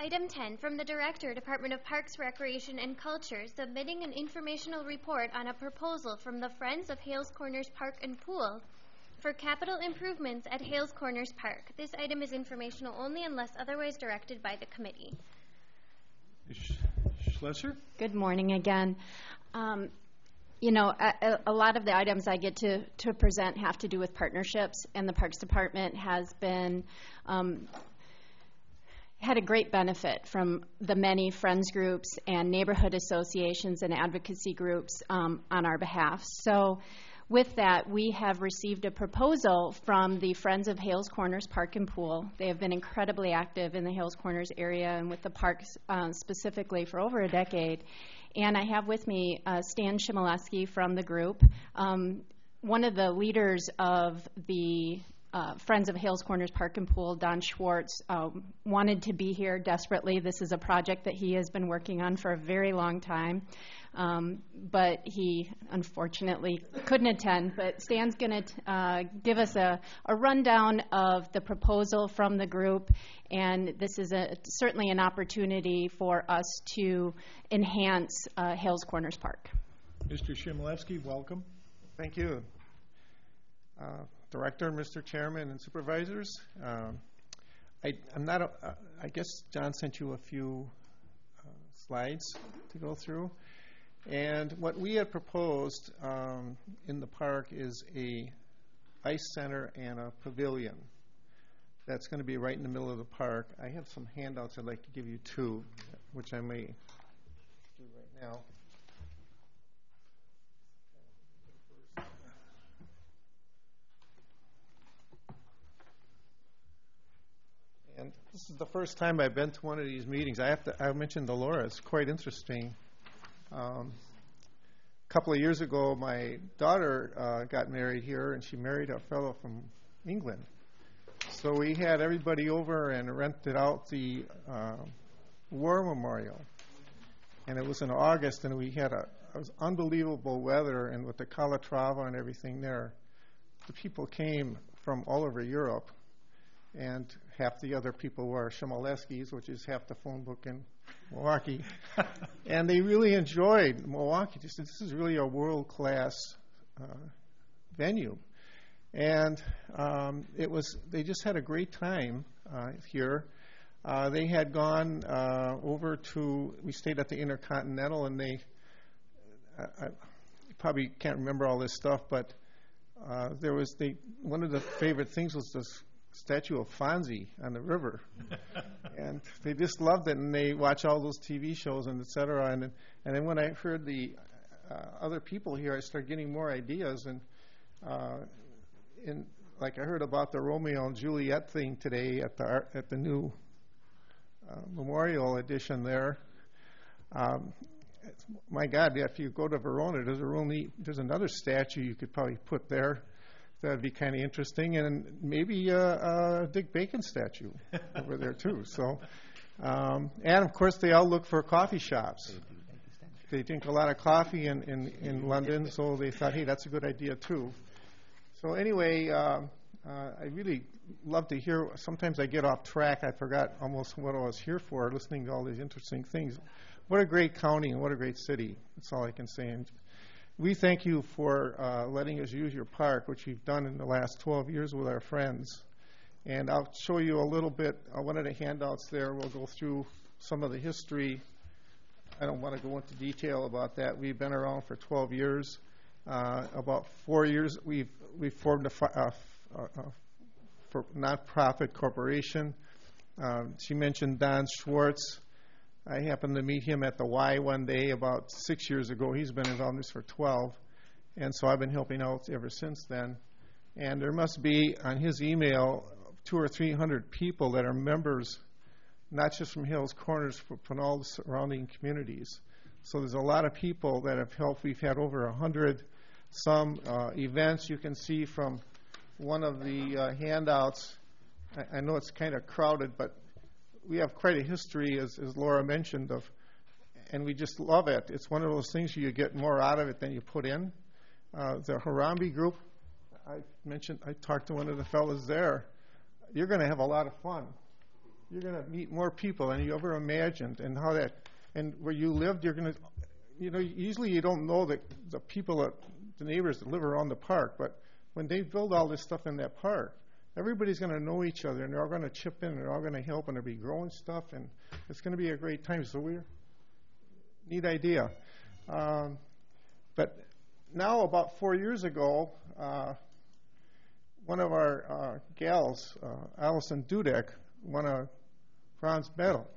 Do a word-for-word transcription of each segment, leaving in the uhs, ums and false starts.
Item ten, from the Director, Department of Parks, Recreation, and Culture, submitting an informational report on a proposal from the Friends of Hales Corners Park and Pool for capital improvements at Hales Corners Park. This item is informational only unless otherwise directed by the committee. Schlesser? Good morning again. Um, you know, a, a lot of the items I get to, to present have to do with partnerships, and the Parks Department has been um, had a great benefit from the many friends groups and neighborhood associations and advocacy groups um, on our behalf. So with that, we have received a proposal from the Friends of Hales Corners Park and Pool. They have been incredibly active in the Hales Corners area and with the parks uh, specifically for over a decade. And I have with me uh, Stan Chmielewski from the group. Um, one of the leaders of the uh, Friends of Hales Corners Park and Pool, Don Schwartz, um, wanted to be here desperately. This is a project that he has been working on for a very long time. Um, but he unfortunately couldn't attend. But Stan's going to uh, give us a, a rundown of the proposal from the group, and this is a, certainly an opportunity for us to enhance uh, Hales Corners Park. Mister Chmielewski, welcome. Thank you. Uh, Director, Mister Chairman, and Supervisors, um, I, I'm not, a, uh, I guess John sent you a few uh, slides to go through. And what we had proposed um, in the park is a ice center and a pavilion that's going to be right in the middle of the park. I have some handouts I'd like to give you two, which I may do right now. And this is the first time I've been to one of these meetings. I have to, I mentioned to Laura, it's quite interesting. Um, a couple of years ago, my daughter uh, got married here, and she married a fellow from England. So we had everybody over and rented out the uh, War Memorial. And it was in August, and we had a it was unbelievable weather, and with the Calatrava and everything there, the people came from all over Europe, and half the other people were Chmielewskis, which is half the phone book in Milwaukee. And they really enjoyed Milwaukee. Just this is really a world-class uh, venue. And um, it was they just had a great time uh, here. Uh, they had gone uh, over to, we stayed at the Intercontinental, and they, I, I probably can't remember all this stuff, but uh, there was, they, one of the favorite things was this statue of Fonzie on the river. And they just loved it, and they watch all those T V shows and et cetera. And, and then when I heard the uh, other people here, I started getting more ideas. And uh, in, like I heard about the Romeo and Juliet thing today at the at the new uh, memorial edition there. Um, my God, if you go to Verona, there's a real neat, there's another statue you could probably put there. That'd be kind of interesting, and maybe a, a Dick Bacon statue over there too. So, um, and of course, they all look for coffee shops. They drink a lot of coffee in, in, in London, so they thought, hey, that's a good idea too. So anyway, uh, uh, I really love to hear. Sometimes I get off track. I forgot almost what I was here for, listening to all these interesting things. What a great county and what a great city. That's all I can say. And we thank you for uh, letting us use your park, which we've done in the last twelve years with our friends. And I'll show you a little bit. Uh, one of the handouts there, we'll go through some of the history. I don't want to go into detail about that. We've been around for twelve years. Uh, about four years, we've we've formed a, fi- uh, uh, uh, for nonprofit corporation. Um, she mentioned Don Schwartz. I happened to meet him at the Y one day about six years ago. He's been involved in this for twelve, and so I've been helping out ever since then. And there must be on his email two or three hundred people that are members, not just from Hales Corners, but from all the surrounding communities. So there's a lot of people that have helped. We've had over a hundred some uh, events. You can see from one of the uh, handouts. I, I know it's kind of crowded, but we have quite a history, as, as Laura mentioned, of, and we just love it. It's one of those things you get more out of it than you put in. Uh, the Harambee group, I mentioned, I talked to one of the fellows there. You're going to have a lot of fun. you're going to meet more people than you ever imagined, and how that, and where you lived, you're going to, you know, usually you don't know the, the people, that, the neighbors that live around the park, but when they build all this stuff in that park, everybody's going to know each other, and they're all going to chip in, and they're all going to help, and they'll be growing stuff, and it's going to be a great time. So we're, neat idea. Um, but now, about four years ago, uh, one of our uh, gals, uh, Allison Dudek, won a bronze medal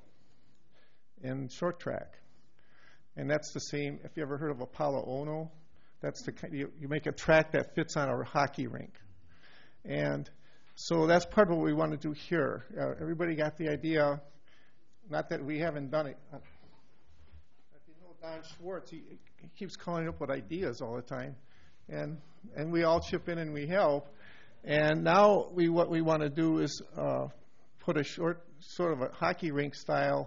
in short track. And that's the same, if you ever heard of Apollo Ono, that's the you, you make a track that fits on a hockey rink. And so that's part of what we want to do here. Uh, everybody got the idea, not that we haven't done it. Uh, you know, Don Schwartz, he, he keeps calling up with ideas all the time. And and we all chip in and we help. And now we what we want to do is uh, put a short, sort of a hockey rink style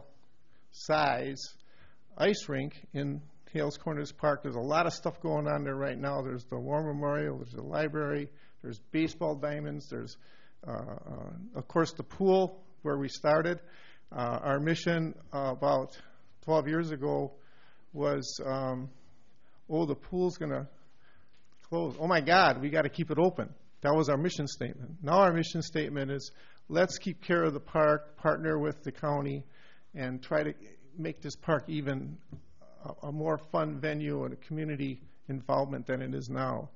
size ice rink in Hales Corners Park. There's a lot of stuff going on there right now. There's the War Memorial, there's the library, there's baseball diamonds, there's, uh, uh, of course, the pool where we started. Uh, our mission uh, about twelve years ago was, um, oh, the pool's going to close. Oh, my God, we got to keep it open. That was our mission statement. Now our mission statement is let's keep care of the park, partner with the county, and try to make this park even a, a more fun venue and a community involvement than it is now.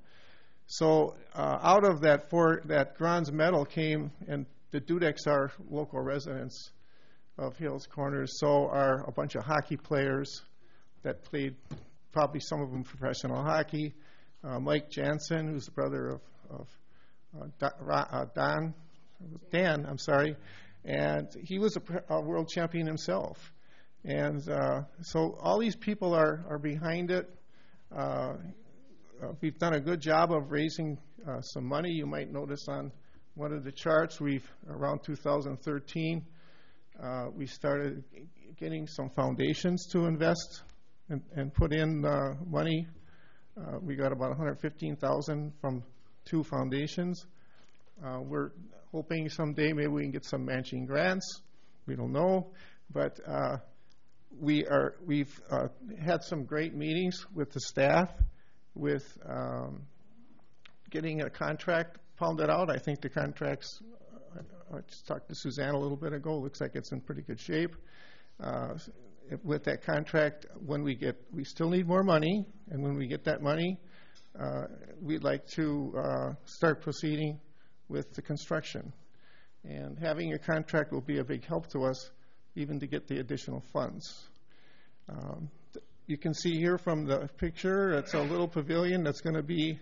So uh, out of that for that bronze medal came, and the Dudeks are local residents of Hales Corners, so are a bunch of hockey players that played, probably some of them professional hockey. Uh, Mike Jansen, who's the brother of, of uh, Don, uh, Don, Dan, I'm sorry, and he was a, a world champion himself. And uh, so all these people are, are behind it. Uh, uh, we've done a good job of raising uh, some money. You might notice on one of the charts, we've, around two thousand thirteen, uh, we started getting some foundations to invest and, and put in uh, money. Uh, we got about one hundred fifteen thousand dollars from two foundations. Uh, we're hoping someday maybe we can get some matching grants. We don't know, but uh, we are we've uh, had some great meetings with the staff, with um, getting a contract pounded out. I think the contract's. I, I just talked to Suzanne a little bit ago. Looks like it's in pretty good shape. Uh, with that contract, when we get, we still need more money, and when we get that money, uh, we'd like to uh, start proceeding with the construction. And having a contract will be a big help to us, even to get the additional funds. Um, th- you can see here from the picture, it's a little pavilion that's going to be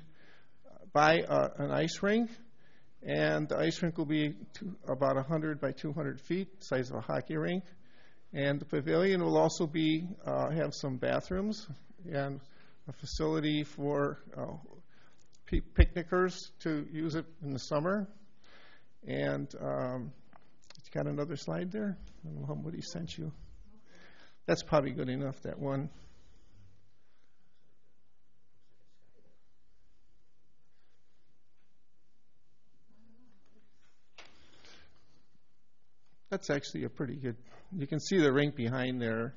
by uh, an ice rink, and the ice rink will be two, about one hundred by two hundred feet, size of a hockey rink. And the pavilion will also be uh, have some bathrooms and a facility for uh, p- picnickers to use it in the summer. And um, it's got another slide there. I don't know what he sent you. That's probably good enough, that one. That's actually a pretty good, you can see the rink behind there.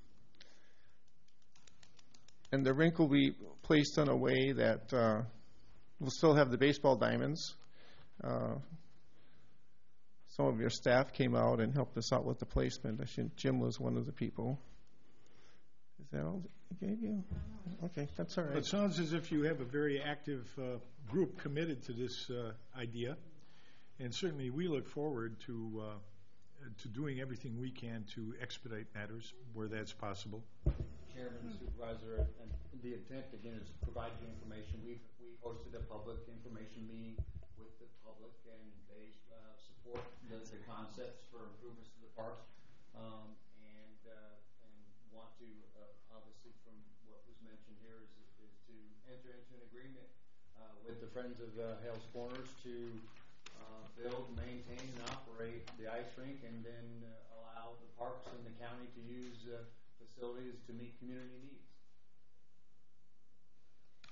And the rink will be placed in a way that uh, we'll still have the baseball diamonds. Uh, some of your staff came out and helped us out with the placement. I think Jim was one of the people. Is that all I gave you? Okay, that's all right. It sounds as if you have a very active uh, group committed to this uh, idea. And certainly we look forward to uh, to doing everything we can to expedite matters where that's possible. Chairman, Supervisor, and the intent again is to provide you information. We've we hosted a public information meeting with the public, and they uh, support the, the concepts for improvements to the parks, um, and uh, and want to uh, obviously from what was mentioned here is, is to enter into an agreement uh, with the Friends of uh, Hales Corners to uh, build, maintain, and operate the ice rink, and then uh, allow the parks and the county to use uh, facilities to meet community needs.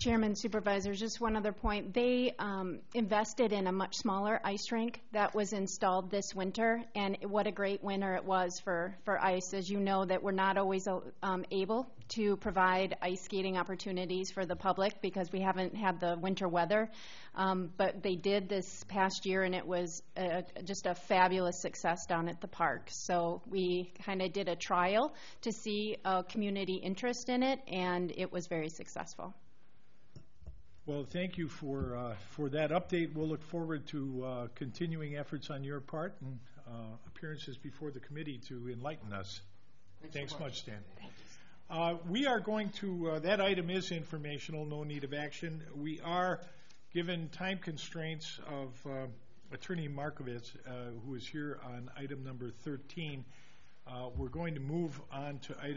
Chairman, Supervisors, just one other point. They um, invested in a much smaller ice rink that was installed this winter, and what a great winter it was for, for ice. As you know, that we're not always um, able to provide ice skating opportunities for the public because we haven't had the winter weather. Um, but they did this past year, and it was a, just a fabulous success down at the park. So we kind of did a trial to see uh, community interest in it, and it was very successful. Well, thank you for uh, for that update. We'll look forward to uh, continuing efforts on your part and uh, appearances before the committee to enlighten us. Thanks, Thanks so much. much, Stan. Uh, we are going to, uh, that item is informational, no need of action. We are, given time constraints of uh, Attorney Markovitz, uh, who is here on item number thirteen, uh, we're going to move on to item